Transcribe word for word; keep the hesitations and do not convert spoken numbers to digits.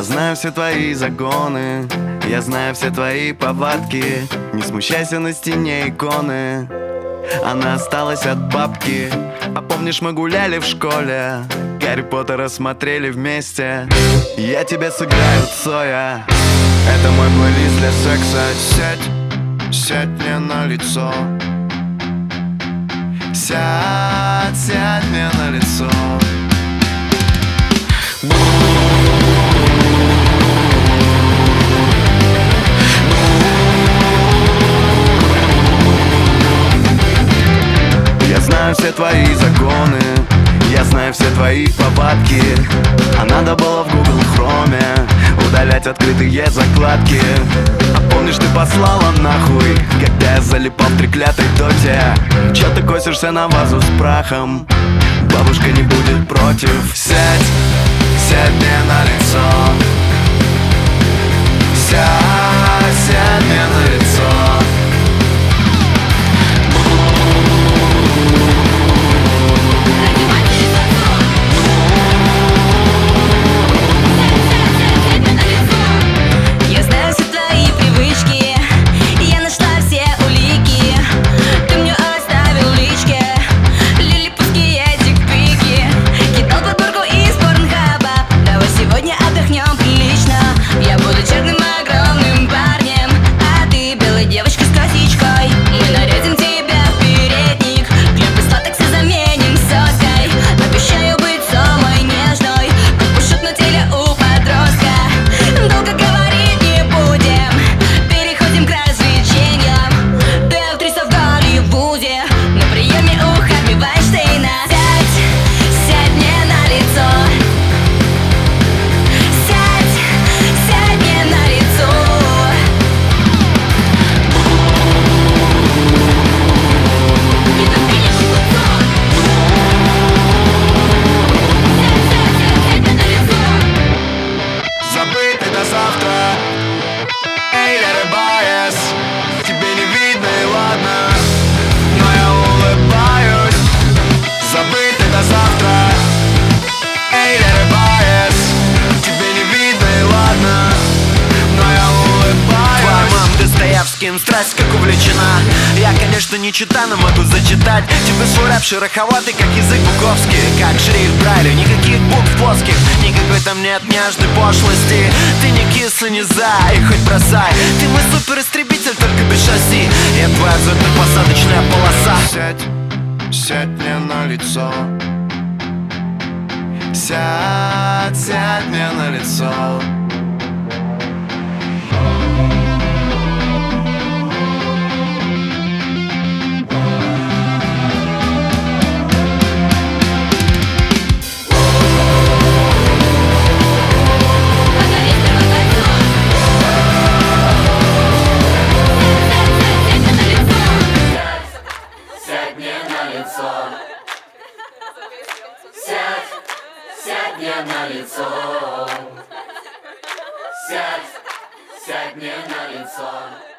знаю все твои загоны, я знаю все твои повадки. Не смущайся, на стене иконы, она осталась от бабки. А помнишь, мы гуляли в школе, Гарри Поттера смотрели вместе. Я тебе сыграю Цоя, это мой плейлист для секса. Сядь, сядь мне на лицо, сядь, сядь мне на лицо. Я знаю все твои загоны, я знаю все твои повадки. А надо было в Google Chrome удалять открытые закладки. А помнишь, ты послала нахуй, когда я залипал в треклятой доте? Чё ты косишься на вазу с прахом? Бабушка не будет против. Сядь, сядь мне на лицо, сядь, сядь мне на лицо. Страсть как увлечена. Я, конечно, не чита, но могу зачитать тебе свой рэп шероховатый, как язык буковский, как шрифт Брайля, никаких букв плоских, никакой там нет нежной пошлости. Ты не кислый, не за, и хоть бросай. Ты мой суперистребитель, только без шасси. Я твоя взлетно-посадочная полоса. Сядь, сядь мне на лицо, сядь, сядь мне на лицо. Сядь, сядь мне на лицо. Сядь, сядь мне на лицо.